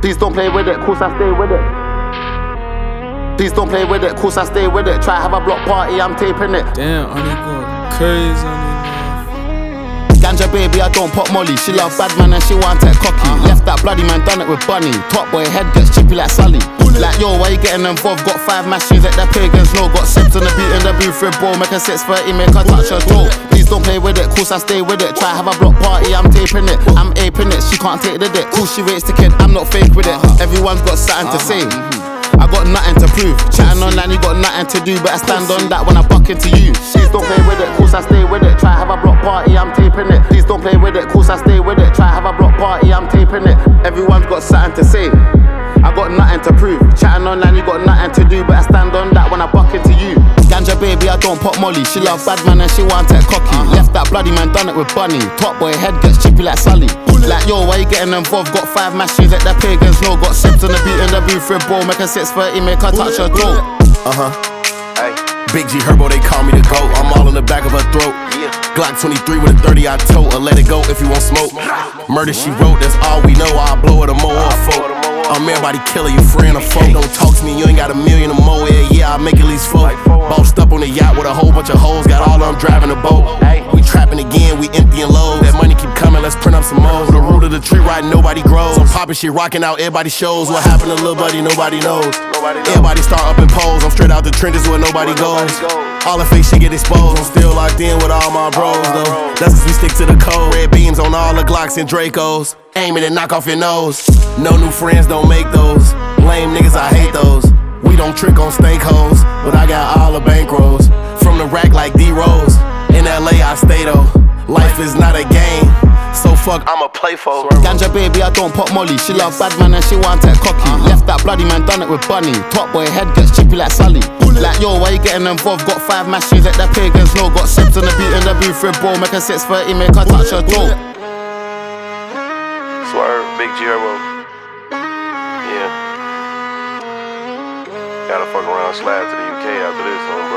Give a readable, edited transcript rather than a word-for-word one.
Please don't play with it, course I stay with it. Please don't play with it, course I stay with it. Try have a block party, I'm taping it. Damn, honey going crazy on me. Ganja baby, I don't pop molly. She love bad man and she want that cocky. Left that bloody man, done it with Bunny. Top boy head gets chippy like Sully. Like yo, why you getting involved? Got 5 machines at the pagans, no. Got sips on the beat in the booth with bro. Make a 630, make her touch her toe. Please don't play with it, course I stay with it. Try have a block party, I'm taping it. I'm aping it, she can't take the dick. Cool, she rates the kid, I'm not fake with it. Everyone's got something to say. I got nothing to prove. Chatting online, you got nothing to do. But I stand on that when I buck into you. Please don't play with it, course I stay with it. Try have a block party, I'm taping it. Please don't play with it, course I stay with it. Try have a block party, I'm taping it. Everyone's got something to say. I got nothing to prove. Chatting online, you got nothing to do. But I stand on that when I buck into you. Ganja baby, I don't pop molly. She love bad man and she want that cocky. Left that bloody man, done it with Bunny. Top boy head gets chippy like Sully. Like yo, why you getting involved? Got 5 machines at the pagans, no. Got sips on the beat in the booth with bro. Make a 630, make her touch her toe. Hey. Big G Herbo, they call me the GOAT. I'm all in the back of her throat. Glock 23 with a 30 I tote. Or let it go if you want smoke. Murder she wrote, that's all we know. I'll blow it a more or folk. I'm everybody killer, you friend or foe. Don't talk to me, you ain't got a million or more. Yeah, I'll make at least 4. Bossed up on the yacht with a whole bunch of hoes. Got all of them driving the boat. We trapping again, we emptying loads. That money keep coming, let's print up some more. The root of the tree right, nobody grows. I'm popping shit, rocking out, everybody shows. What happened to little buddy, nobody knows. Everybody start up in pose. I'm straight out the trenches where nobody goes. All the fake shit get exposed. I'm still locked in with all my bros though. That's cause we stick to the code. Red beams on all the Glocks and Dracos. Aim it and knock off your nose. No new friends, don't make those. Lame niggas, I hate those. We don't trick on stank hoes, but I got all the bankrolls. From the rack like D-Rose. In LA I stay though. Life is not a game, so fuck I'ma play for. Ganja baby, I don't pop molly. She love bad man and she want that cocky. Left that bloody man, done it with Bunny. Top boy head gets chippy like Sully. Like yo, why you getting involved? Got 5 machines at the pagans, no. Got sips on the beat in the booth with bro. Make a 630, make her touch her toe. Swerve, Big G Herbo. Yeah. Gotta fuck around, slide to the UK after this.